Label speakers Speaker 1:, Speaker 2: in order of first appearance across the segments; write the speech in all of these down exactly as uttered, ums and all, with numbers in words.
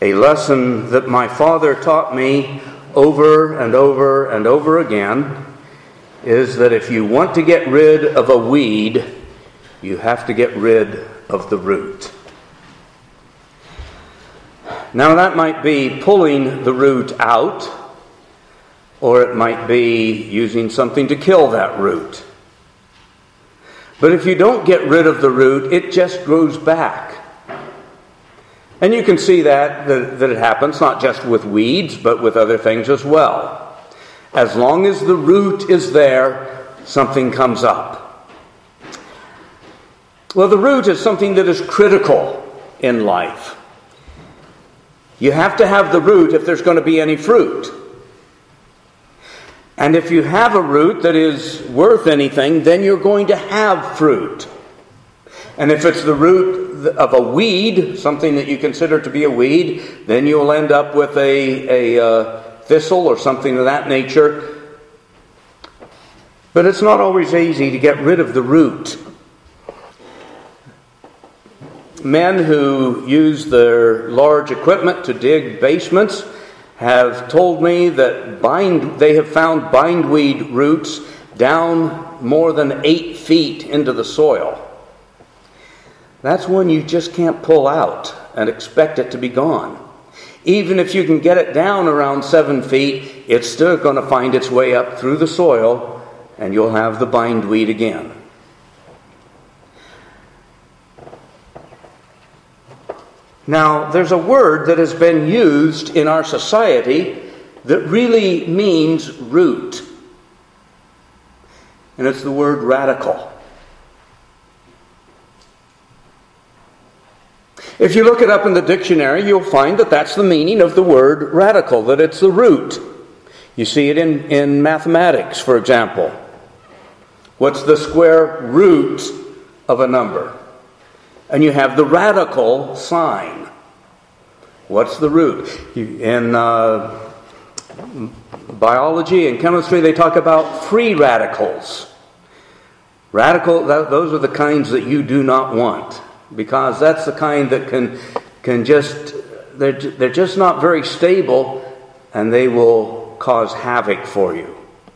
Speaker 1: A lesson that my father taught me over and over and over again is that if you want to get rid of a weed, you have to get rid of the root. Now that might be pulling the root out, or it might be using something to kill that root. But if you don't get rid of the root, it just grows back. And you can see that, that, that it happens not just with weeds, but with other things as well. As long as the root is there, something comes up. Well, the root is something that is critical in life. You have to have the root if there's going to be any fruit. And if you have a root that is worth anything, then you're going to have fruit. And if it's the root of a weed, something that you consider to be a weed, then you'll end up with a, a uh, thistle or something of that nature. But it's not always easy to get rid of the root. Men who use their large equipment to dig basements have told me that bind, they have found bindweed roots down more than eight feet into the soil. That's one you just can't pull out and expect it to be gone. Even if you can get it down around seven feet, it's still going to find its way up through the soil, and you'll have the bindweed again. Now, there's a word that has been used in our society that really means root. And it's the word radical. If you look it up in the dictionary, you'll find that that's the meaning of the word radical, that it's the root. You see it in, in mathematics, for example. What's the square root of a number? And you have the radical sign. What's the root? In uh, biology and chemistry, they talk about free radicals. Radical, that, those are the kinds that you do not want, because that's the kind that can can just, they're, they're just not very stable, and they will cause havoc for you.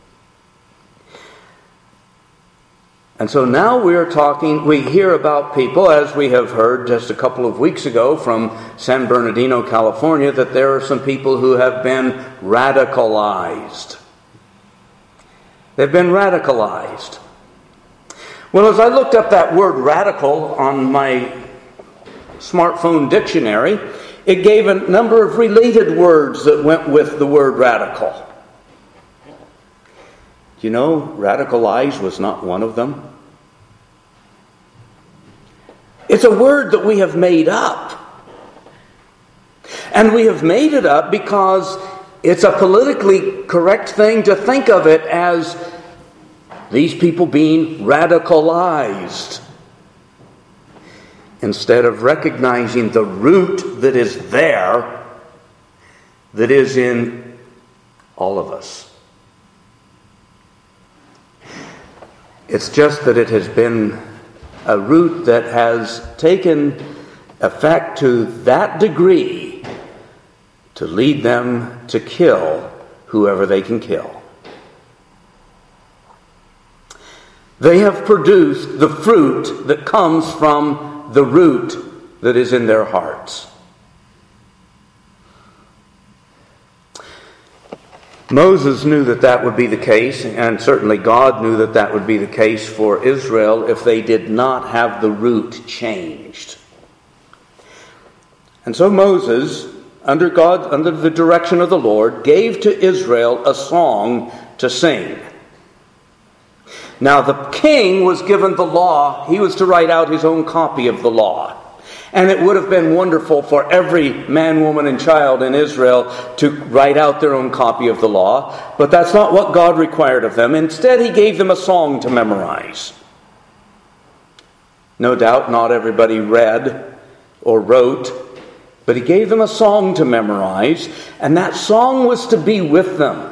Speaker 1: And so now we're talking, we hear about people, as we have heard just a couple of weeks ago from San Bernardino, California, that there are some people who have been radicalized. They've been radicalized. Well, as I looked up that word radical on my smartphone dictionary, it gave a number of related words that went with the word radical. You know, radicalized was not one of them. It's a word that we have made up. And we have made it up because it's a politically correct thing to think of it as these people being radicalized, instead of recognizing the root that is there, that is in all of us. It's just that it has been a root that has taken effect to that degree to lead them to kill whoever they can kill. They have produced the fruit that comes from the root that is in their hearts. Moses knew that that would be the case, and certainly God knew that that would be the case for Israel if they did not have the root changed. And so Moses, under God, under the direction of the Lord, gave to Israel a song to sing. Now the king was given the law. He was to write out his own copy of the law. And it would have been wonderful for every man, woman, and child in Israel to write out their own copy of the law. But that's not what God required of them. Instead, he gave them a song to memorize. No doubt not everybody read or wrote, but he gave them a song to memorize, and that song was to be with them.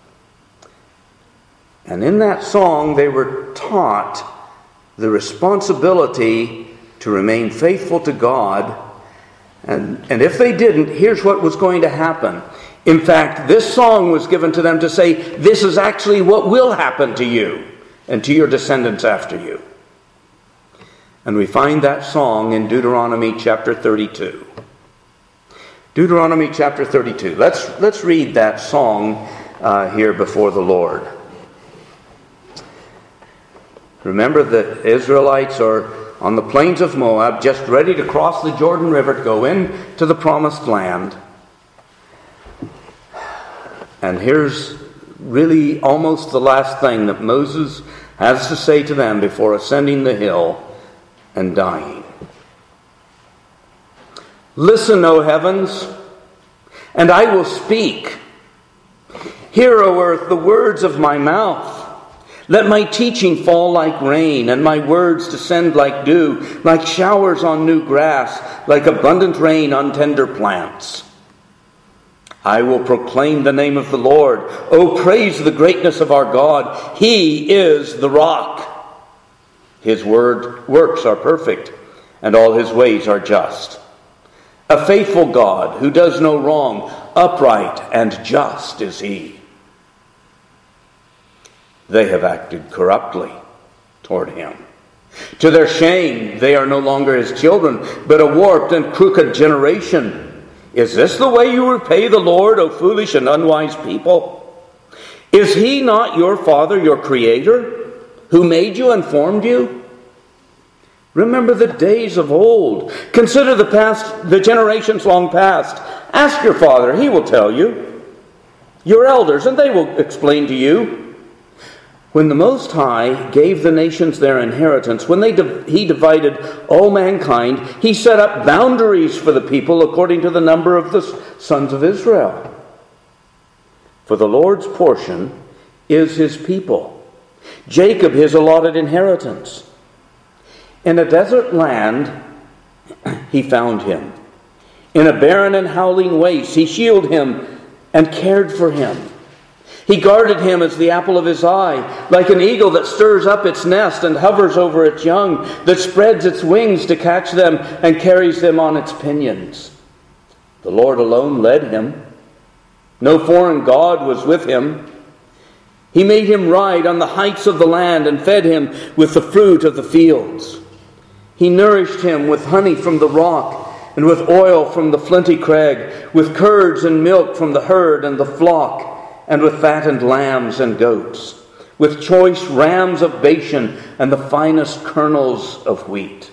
Speaker 1: And in that song, they were taught the responsibility to remain faithful to God And, and if they didn't, here's what was going to happen. In fact, this song was given to them to say, this is actually what will happen to you and to your descendants after you. And we find that song in Deuteronomy chapter thirty-two. Deuteronomy chapter thirty-two. Let's, let's read that song uh, here before the Lord. Remember that Israelites are on the plains of Moab, just ready to cross the Jordan River to go into the promised land. And here's really almost the last thing that Moses has to say to them before ascending the hill and dying. Listen, O heavens, and I will speak. Hear, O earth, the words of my mouth. Let my teaching fall like rain, and my words descend like dew, like showers on new grass, like abundant rain on tender plants. I will proclaim the name of the Lord. Oh, praise the greatness of our God. He is the rock. His word works are perfect, and all his ways are just. A faithful God who does no wrong, upright and just is he. They have acted corruptly toward him. To their shame, they are no longer his children, but a warped and crooked generation. Is this the way you repay the Lord, O foolish and unwise people? Is he not your Father, your Creator, who made you and formed you? Remember the days of old. Consider the past, the generations long past. Ask your father, he will tell you. Your elders, and they will explain to you. When the Most High gave the nations their inheritance, when they div- he divided all mankind, he set up boundaries for the people according to the number of the sons of Israel. For the Lord's portion is his people, Jacob his allotted inheritance. In a desert land he found him. In a barren and howling waste he shielded him and cared for him. He guarded him as the apple of his eye, like an eagle that stirs up its nest and hovers over its young, that spreads its wings to catch them and carries them on its pinions. The Lord alone led him. No foreign god was with him. He made him ride on the heights of the land and fed him with the fruit of the fields. He nourished him with honey from the rock and with oil from the flinty crag, with curds and milk from the herd and the flock, and with fattened lambs and goats, with choice rams of Bashan and the finest kernels of wheat.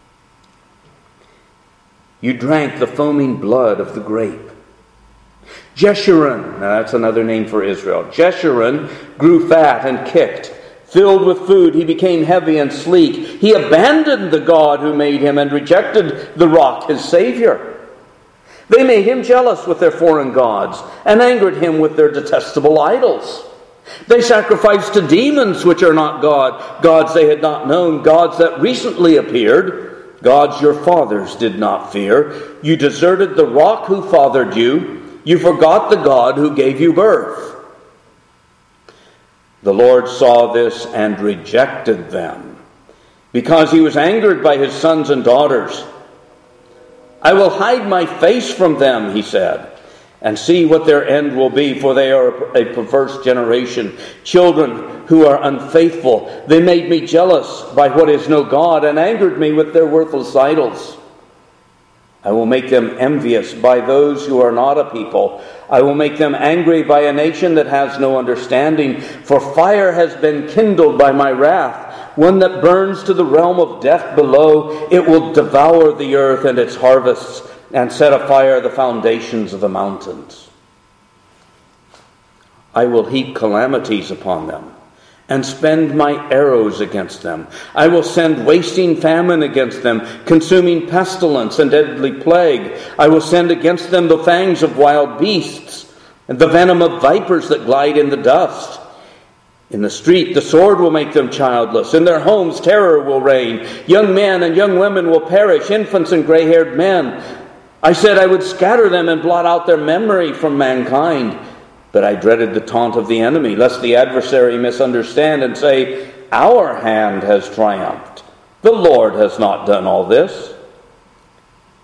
Speaker 1: You drank the foaming blood of the grape. Jeshurun, now that's another name for Israel. Jeshurun grew fat and kicked. Filled with food, he became heavy and sleek. He abandoned the God who made him and rejected the rock, his Savior. They made him jealous with their foreign gods and angered him with their detestable idols. They sacrificed to demons which are not God, gods they had not known, gods that recently appeared, gods your fathers did not fear. You deserted the rock who fathered you. You forgot the God who gave you birth. The Lord saw this and rejected them, because he was angered by his sons and daughters. I will hide my face from them, he said, and see what their end will be, for they are a perverse generation, children who are unfaithful. They made me jealous by what is no God, and angered me with their worthless idols. I will make them envious by those who are not a people. I will make them angry by a nation that has no understanding. For fire has been kindled by my wrath, one that burns to the realm of death below. It will devour the earth and its harvests, and set afire the foundations of the mountains. I will heap calamities upon them, and spend my arrows against them. I will send wasting famine against them, consuming pestilence and deadly plague. I will send against them the fangs of wild beasts, and the venom of vipers that glide in the dust. In the street the sword will make them childless. In their homes terror will reign. Young men and young women will perish, infants and gray-haired men. I said I would scatter them and blot out their memory from mankind. But I dreaded the taunt of the enemy, lest the adversary misunderstand and say, our hand has triumphed. The Lord has not done all this.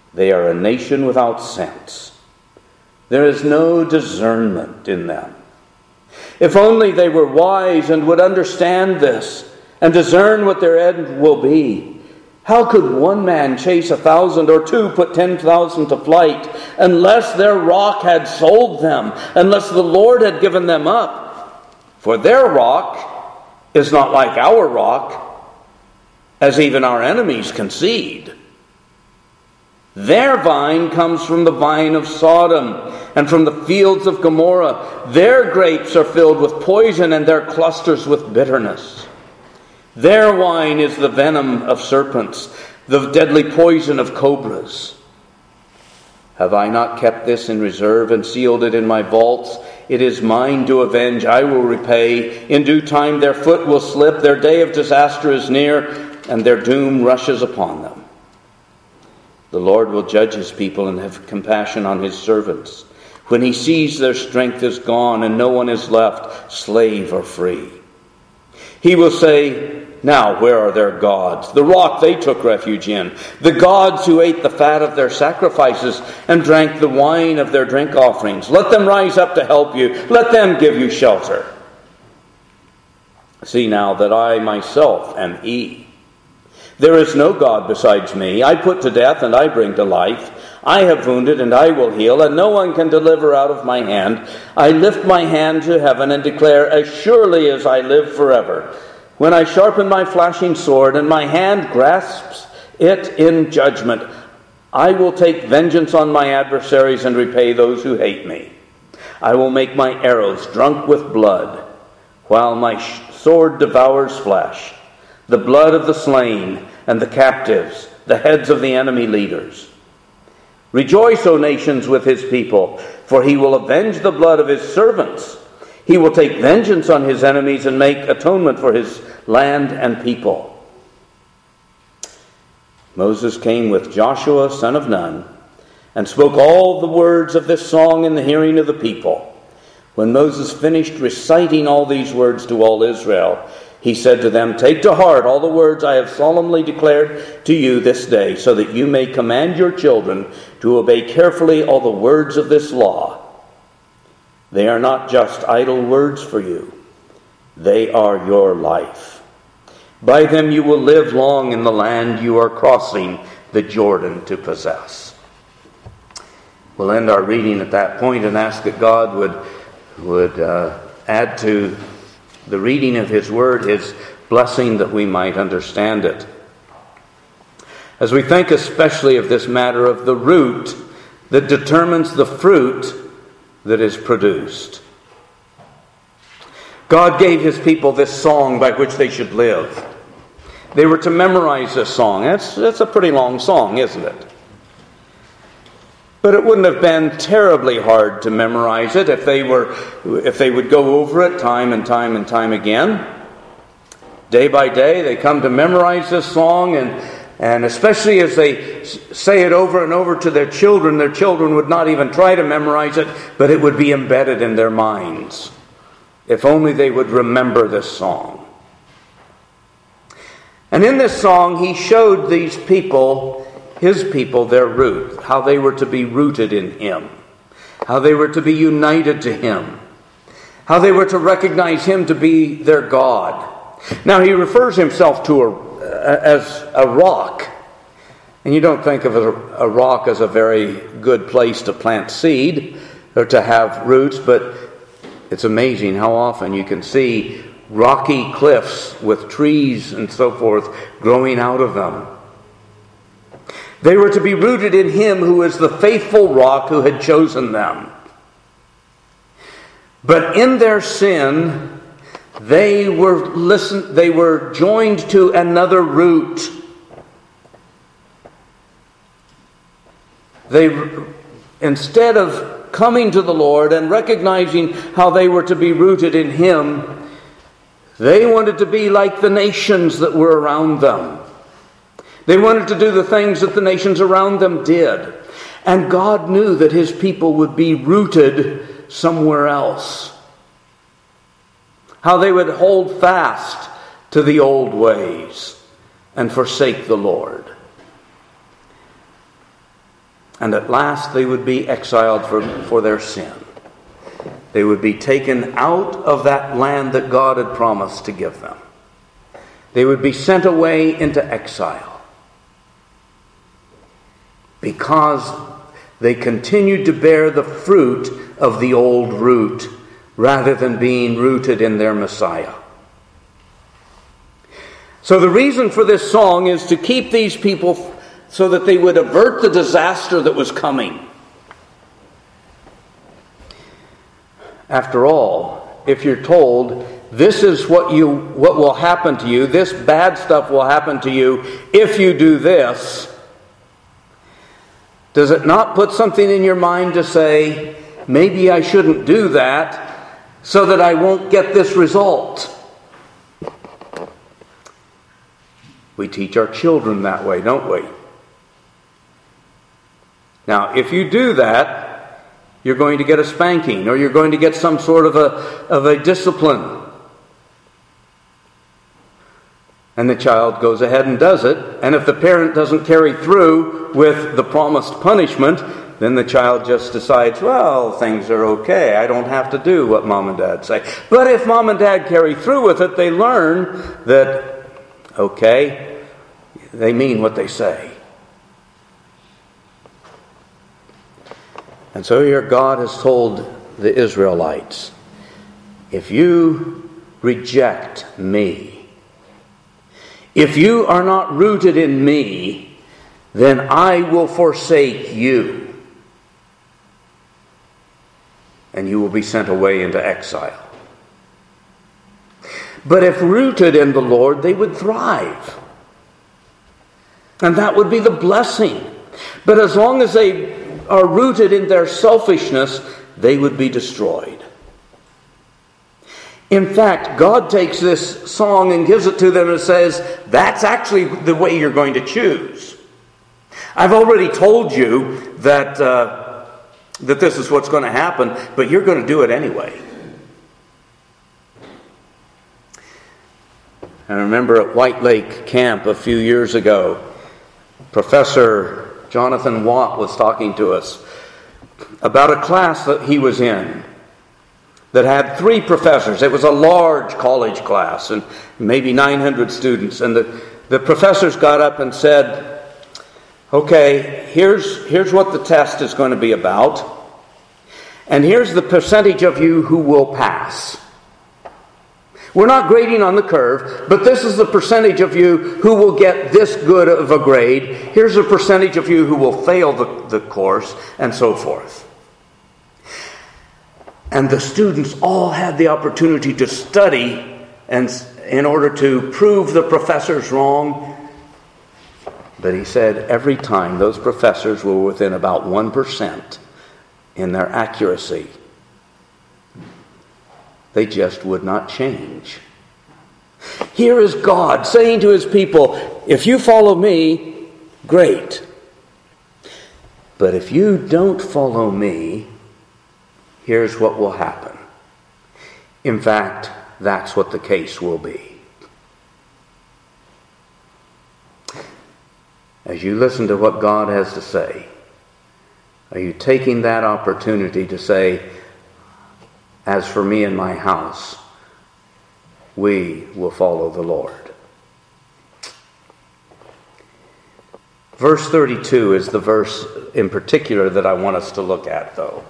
Speaker 1: They are a nation without sense. There is no discernment in them. If only they were wise and would understand this and discern what their end will be. How could one man chase a thousand or two put ten thousand to flight unless their rock had sold them, unless the Lord had given them up? For their rock is not like our rock, as even our enemies concede. Their vine comes from the vine of Sodom and from the fields of Gomorrah. Their grapes are filled with poison and their clusters with bitterness. Their wine is the venom of serpents, the deadly poison of cobras. Have I not kept this in reserve and sealed it in my vaults? It is mine to avenge, I will repay. In due time their foot will slip, their day of disaster is near, and their doom rushes upon them. The Lord will judge his people and have compassion on his servants, when he sees their strength is gone and no one is left, slave or free. He will say, now where are their gods, the rock they took refuge in, the gods who ate the fat of their sacrifices and drank the wine of their drink offerings? Let them rise up to help you. Let them give you shelter. See now that I myself am he. There is no God besides me. I put to death and I bring to life. I have wounded and I will heal, and no one can deliver out of my hand. I lift my hand to heaven and declare, as surely as I live forever, when I sharpen my flashing sword and my hand grasps it in judgment, I will take vengeance on my adversaries and repay those who hate me. I will make my arrows drunk with blood, while my sword devours flesh, the blood of the slain and the captives, the heads of the enemy leaders. Rejoice, O nations, with his people, for he will avenge the blood of his servants. He will take vengeance on his enemies and make atonement for his land and people. Moses came with Joshua, son of Nun, and spoke all the words of this song in the hearing of the people. When Moses finished reciting all these words to all Israel, he said to them, take to heart all the words I have solemnly declared to you this day, so that you may command your children to obey carefully all the words of this law. They are not just idle words for you. They are your life. By them you will live long in the land you are crossing the Jordan to possess. We'll end our reading at that point and ask that God would, would uh, add to the reading of his word his blessing, that we might understand it. As we think especially of this matter of the root that determines the fruit that is produced. God gave his people this song by which they should live. They were to memorize this song. That's, that's a pretty long song, isn't it? But it wouldn't have been terribly hard to memorize it if they were, if they would go over it time and time and time again. Day by day, they come to memorize this song, and, and especially as they say it over and over to their children, their children would not even try to memorize it, but it would be embedded in their minds. If only they would remember this song. And in this song, he showed these people, his people, their root, how they were to be rooted in him, how they were to be united to him, how they were to recognize him to be their God. Now, he refers himself to a, as a rock, and you don't think of a, a rock as a very good place to plant seed or to have roots, but it's amazing how often you can see rocky cliffs with trees and so forth growing out of them. They were to be rooted in him who is the faithful rock who had chosen them. But in their sin, they were listen, they were joined to another root. They, instead of coming to the Lord and recognizing how they were to be rooted in him, they wanted to be like the nations that were around them. They wanted to do the things that the nations around them did. And God knew that his people would be rooted somewhere else. How they would hold fast to the old ways and forsake the Lord. And at last they would be exiled for, for their sin. They would be taken out of that land that God had promised to give them. They would be sent away into exile because they continued to bear the fruit of the old root rather than being rooted in their Messiah. So the reason for this song is to keep these people so that they would avert the disaster that was coming. After all, if you're told, this is what you what will happen to you, this bad stuff will happen to you if you do this, does it not put something in your mind to say, maybe I shouldn't do that so that I won't get this result? We teach our children that way, don't we? Now, if you do that, you're going to get a spanking, or you're going to get some sort of a, of a discipline. And the child goes ahead and does it. And if the parent doesn't carry through with the promised punishment, then the child just decides, well, things are okay. I don't have to do what mom and dad say. But if mom and dad carry through with it, they learn that, okay, they mean what they say. And so here God has told the Israelites, if you reject me, if you are not rooted in me, then I will forsake you, and you will be sent away into exile. But if rooted in the Lord, they would thrive. And that would be the blessing. But as long as they are rooted in their selfishness, they would be destroyed. In fact, God takes this song and gives it to them and says, that's actually the way you're going to choose. I've already told you that, uh, that this is what's going to happen, but you're going to do it anyway. I remember at White Lake Camp a few years ago, Professor Jonathan Watt was talking to us about a class that he was in that had three professors. It was a large college class and maybe nine hundred students. And the, the professors got up and said, okay, here's, here's what the test is going to be about. And here's the percentage of you who will pass. We're not grading on the curve, but this is the percentage of you who will get this good of a grade. Here's a percentage of you who will fail the, the course, and so forth. And the students all had the opportunity to study and in order to prove the professors wrong. But he said every time those professors were within about one percent in their accuracy, they just would not change. Here is God saying to his people, if you follow me, great. But if you don't follow me, here's what will happen. In fact, that's what the case will be. As you listen to what God has to say, are you taking that opportunity to say, as for me and my house, we will follow the Lord? Verse thirty-two is the verse in particular that I want us to look at, though.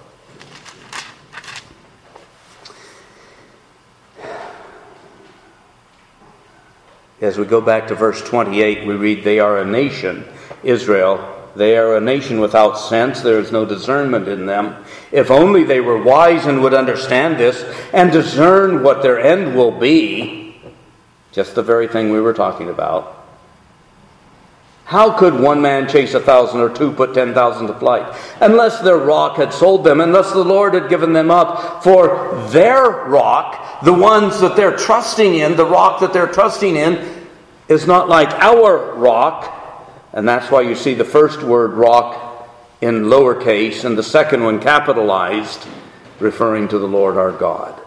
Speaker 1: As we go back to verse twenty-eight, we read, they are a nation, Israel. They are a nation without sense. There is no discernment in them. If only they were wise and would understand this and discern what their end will be. Just the very thing we were talking about. How could one man chase a thousand or two put ten thousand to flight? Unless their rock had sold them, unless the Lord had given them up. For their rock, the ones that they're trusting in, the rock that they're trusting in, is not like our rock. And that's why you see the first word rock in lowercase and the second one capitalized, referring to the Lord our God.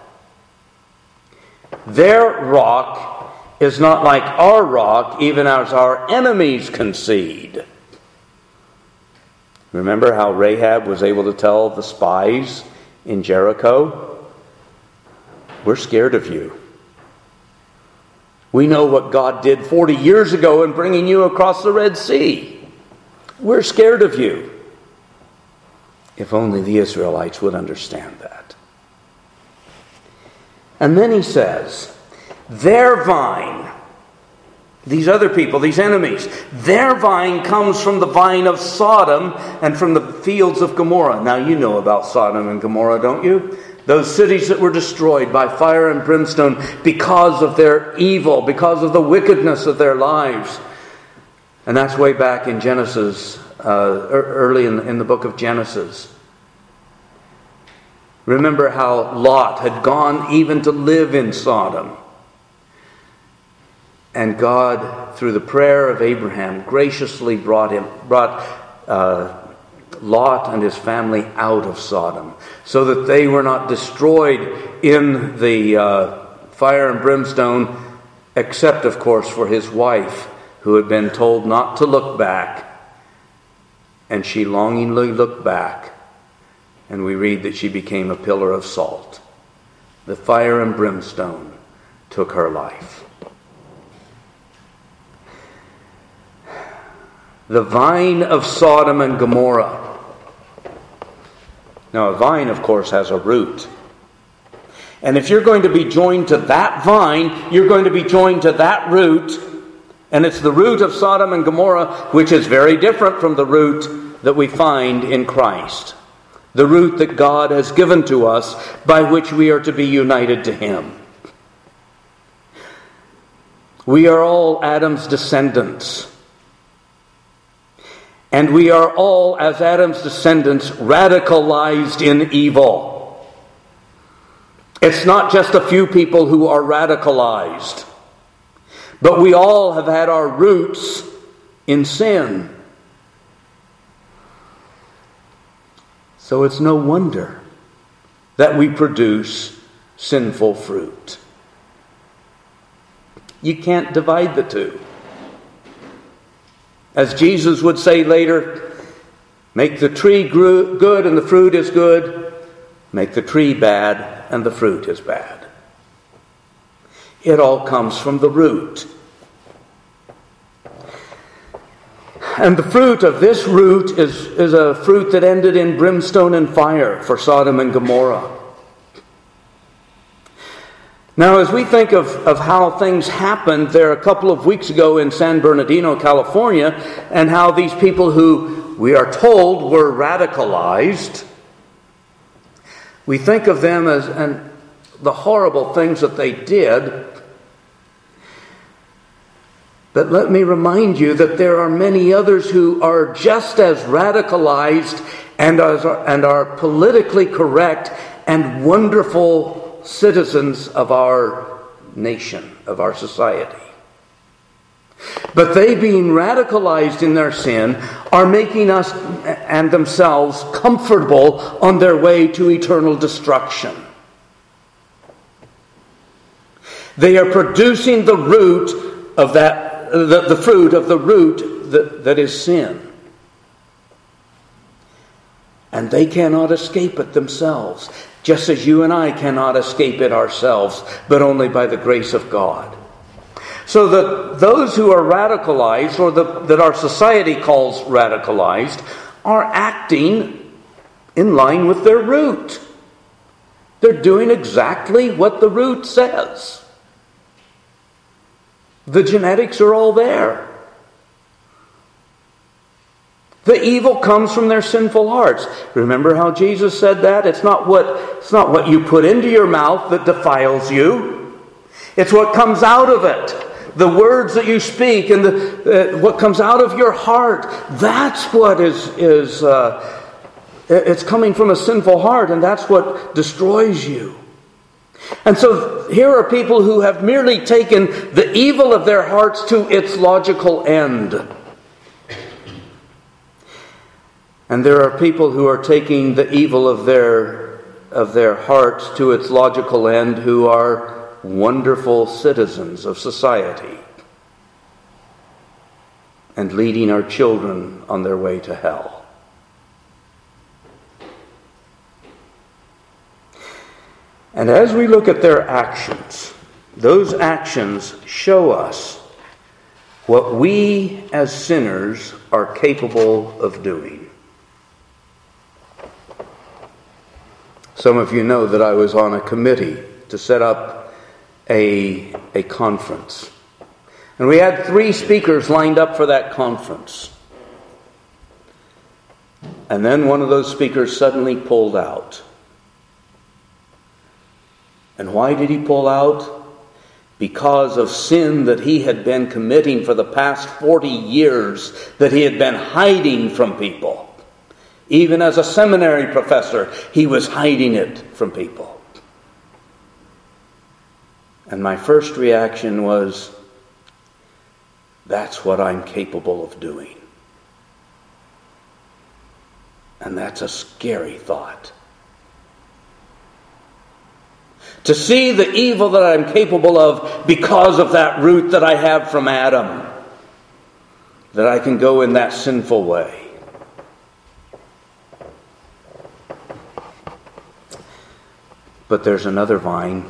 Speaker 1: Their rock is not like our rock, even as our enemies concede. Remember how Rahab was able to tell the spies in Jericho, "We're scared of you. We know what God did forty years ago in bringing you across the Red Sea. We're scared of you." If only the Israelites would understand that. And then he says, their vine, these other people, these enemies, their vine comes from the vine of Sodom and from the fields of Gomorrah. Now you know about Sodom and Gomorrah, don't you? Those cities that were destroyed by fire and brimstone because of their evil, because of the wickedness of their lives. And that's way back in Genesis, uh, early in, in the book of Genesis. Remember how Lot had gone even to live in Sodom. And God, through the prayer of Abraham, graciously brought him, brought uh, Lot and his family out of Sodom, so that they were not destroyed in the uh, fire and brimstone, except, of course, for his wife, who had been told not to look back, and she longingly looked back, and we read that she became a pillar of salt. The fire and brimstone took her life. The vine of Sodom and Gomorrah. Now, a vine, of course, has a root. And if you're going to be joined to that vine, you're going to be joined to that root. And it's the root of Sodom and Gomorrah, which is very different from the root that we find in Christ. The root that God has given to us, by which we are to be united to Him. We are all Adam's descendants. And we are all, as Adam's descendants, radicalized in evil. It's not just a few people who are radicalized, but we all have had our roots in sin. So it's no wonder that we produce sinful fruit. You can't divide the two. As Jesus would say later, make the tree good and the fruit is good. Make the tree bad and the fruit is bad. It all comes from the root. And the fruit of this root is, is a fruit that ended in brimstone and fire for Sodom and Gomorrah. Now, as we think of, of how things happened there a couple of weeks ago in San Bernardino, California, and how these people who we are told were radicalized, we think of them as and the horrible things that they did. But let me remind you that there are many others who are just as radicalized and are, and are politically correct and wonderful citizens of our nation, of our society. But they, being radicalized in their sin, are making us and themselves comfortable on their way to eternal destruction. They are producing the root of that, the, the fruit of the root that, that is sin. And they cannot escape it themselves. Just as you and I cannot escape it ourselves, but only by the grace of God. So that those who are radicalized, or the, that our society calls radicalized, are acting in line with their root. They're doing exactly what the root says. The genetics are all there. The evil comes from their sinful hearts. Remember how Jesus said that? It's not what, it's not what you put into your mouth that defiles you. It's what comes out of it. The words that you speak and the, uh, what comes out of your heart. That's what is, is uh, it's coming from a sinful heart, and that's what destroys you. And so here are people who have merely taken the evil of their hearts to its logical end. And there are people who are taking the evil of their of their hearts to its logical end, who are wonderful citizens of society and leading our children on their way to hell. And as we look at their actions, those actions show us what we as sinners are capable of doing. Some of you know that I was on a committee to set up a, a conference. And we had three speakers lined up for that conference. And then one of those speakers suddenly pulled out. And why did he pull out? Because of sin that he had been committing for the past forty years, that he had been hiding from people. Even as a seminary professor, he was hiding it from people. And my first reaction was, that's what I'm capable of doing. And that's a scary thought. To see the evil that I'm capable of because of that root that I have from Adam. That I can go in that sinful way. But there's another vine.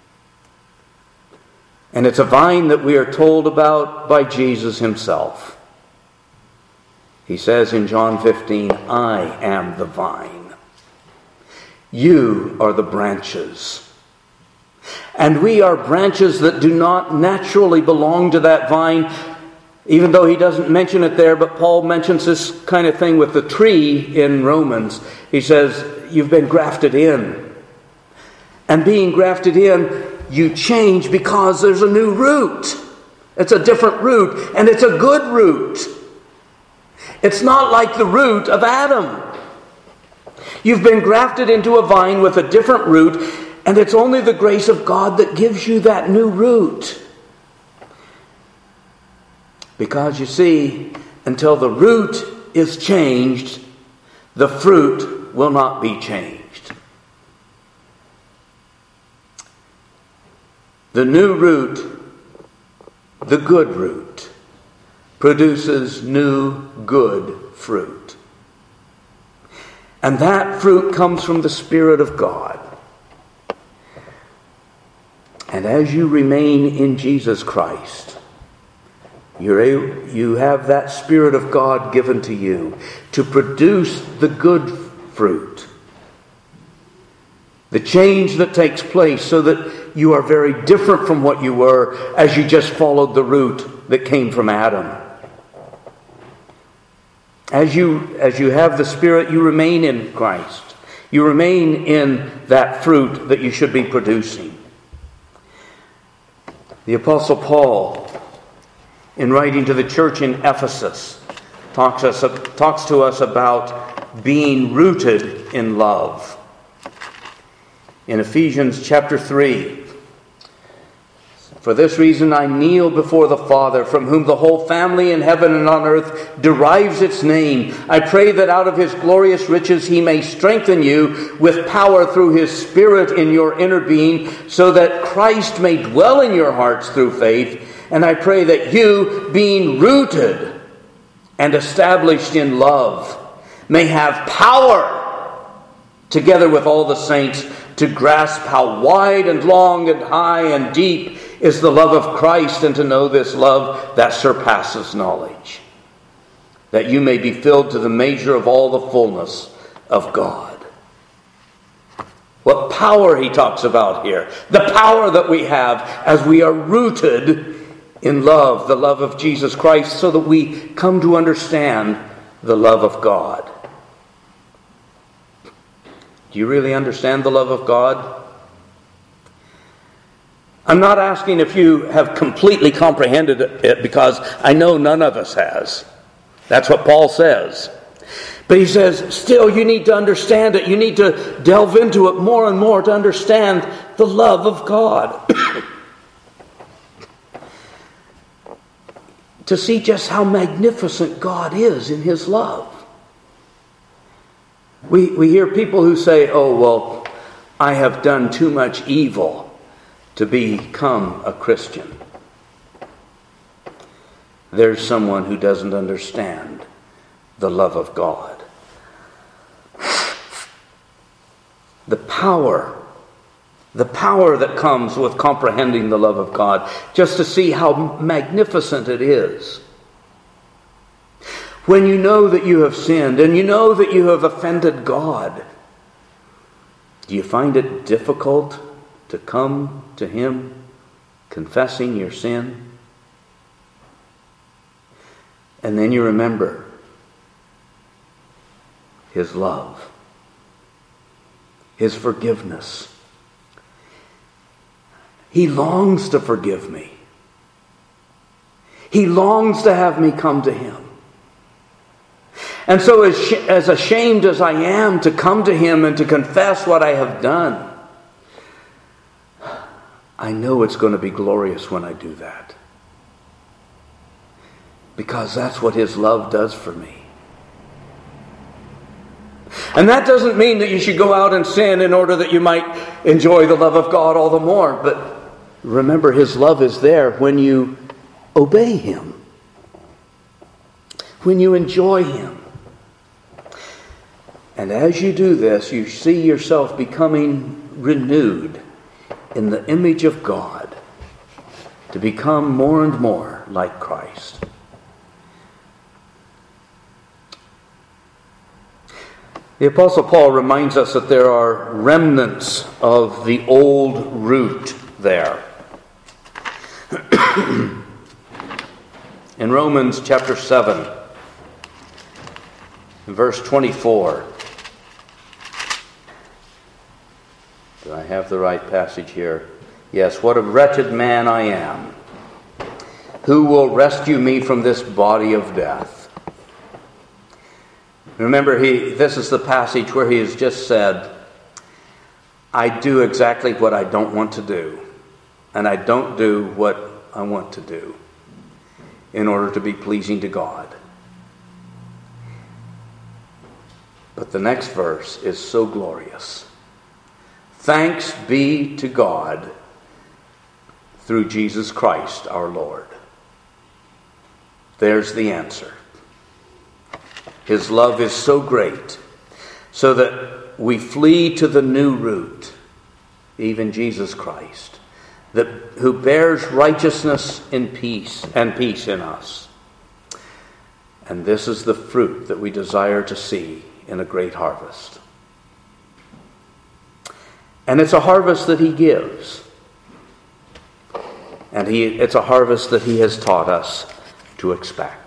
Speaker 1: And it's a vine that we are told about by Jesus himself. He says in John fifteen, I am the vine. You are the branches. And we are branches that do not naturally belong to that vine, even though he doesn't mention it there, but Paul mentions this kind of thing with the tree in Romans. He says, you've been grafted in. And being grafted in, you change because there's a new root. It's a different root, and it's a good root. It's not like the root of Adam. You've been grafted into a vine with a different root, and it's only the grace of God that gives you that new root. Because you see, until the root is changed, the fruit will not be changed. The new root, the good root, produces new good fruit. And that fruit comes from the Spirit of God. And as you remain in Jesus Christ, you're able, you have that Spirit of God given to you to produce the good fruit. The change that takes place so that you are very different from what you were as you just followed the route that came from Adam. As you, as you have the Spirit, you remain in Christ. You remain in that fruit that you should be producing. The Apostle Paul, in writing to the church in Ephesus, talks, us, talks to us about being rooted in love. In Ephesians chapter three, for this reason I kneel before the Father, from whom the whole family in heaven and on earth derives its name. I pray that out of his glorious riches he may strengthen you with power through his Spirit in your inner being, so that Christ may dwell in your hearts through faith. And I pray that you, being rooted and established in love, may have power, together with all the saints, to grasp how wide and long and high and deep is the love of Christ, and to know this love that surpasses knowledge, that you may be filled to the measure of all the fullness of God. What power he talks about here. The power that we have as we are rooted in love, the love of Jesus Christ, so that we come to understand the love of God. Do you really understand the love of God? I'm not asking if you have completely comprehended it, because I know none of us has. That's what Paul says. But he says, still you need to understand it. You need to delve into it more and more to understand the love of God. To see just how magnificent God is in his love. We, we hear people who say, oh, well, I have done too much evil to become a Christian. There's someone who doesn't understand the love of God. The power The power that comes with comprehending the love of God, just to see how magnificent it is. When you know that you have sinned and you know that you have offended God, do you find it difficult to come to Him confessing your sin? And then you remember His love, His forgiveness. He longs to forgive me. He longs to have me come to Him. And so as, sh- as ashamed as I am to come to Him and to confess what I have done, I know it's going to be glorious when I do that. Because that's what His love does for me. And that doesn't mean that you should go out and sin in order that you might enjoy the love of God all the more. But remember, His love is there when you obey Him. When you enjoy Him. And as you do this, you see yourself becoming renewed in the image of God to become more and more like Christ. The Apostle Paul reminds us that there are remnants of the old root there. In Romans chapter seven, in verse twenty-four. Do I have the right passage here? Yes, what a wretched man I am. Who will rescue me from this body of death? Remember, he. this is the passage where he has just said, I do exactly what I don't want to do, and I don't do what I want to do in order to be pleasing to God. But the next verse is so glorious. Thanks be to God through Jesus Christ our Lord. There's the answer. His love is so great, so that we flee to the new root, even Jesus Christ, that who bears righteousness in peace and peace in us. And this is the fruit that we desire to see in a great harvest. And it's a harvest that He gives. And he, it's a harvest that He has taught us to expect.